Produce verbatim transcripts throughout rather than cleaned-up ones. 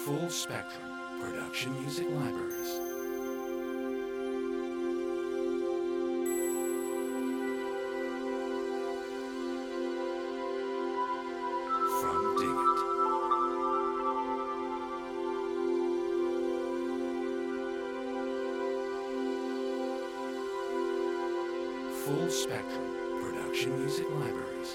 Full Spectrum Production Music Libraries. From Dig It. Full Spectrum Production Music Libraries.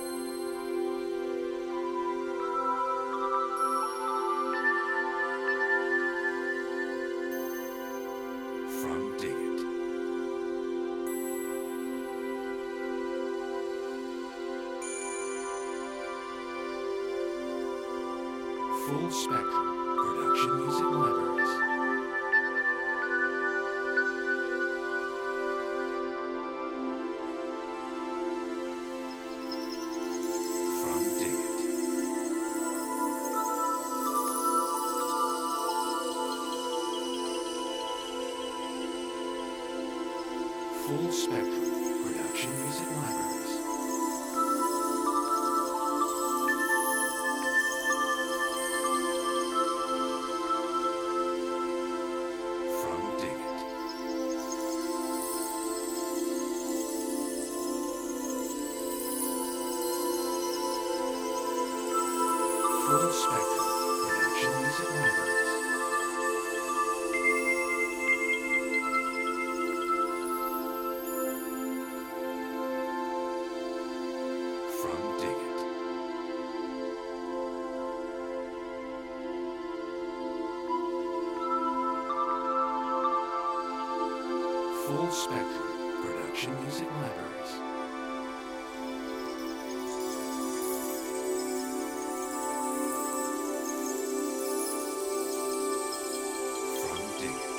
From Dig It. Full Spectrum Production Music Libraries. From Dig It. Full Spectrum Production Music Libraries. From Dig It. Full Spectrum Production Music Libraries. From Dig It. Full Spectrum Production Music Libraries. From Dig It.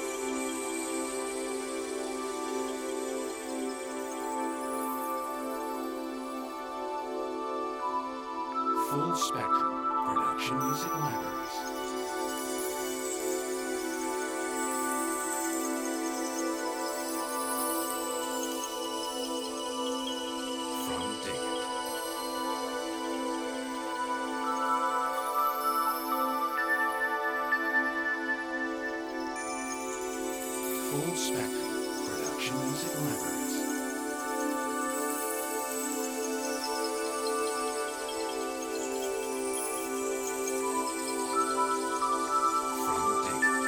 Full Spectrum Production Music Libraries. From Dig It. Full Spectrum Production Music Libraries. From Dig It.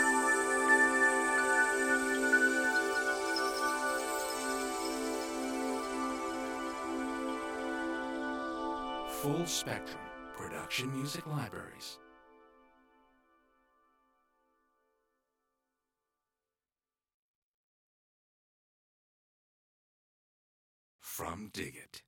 Full Spectrum Production Music Libraries. From Dig It.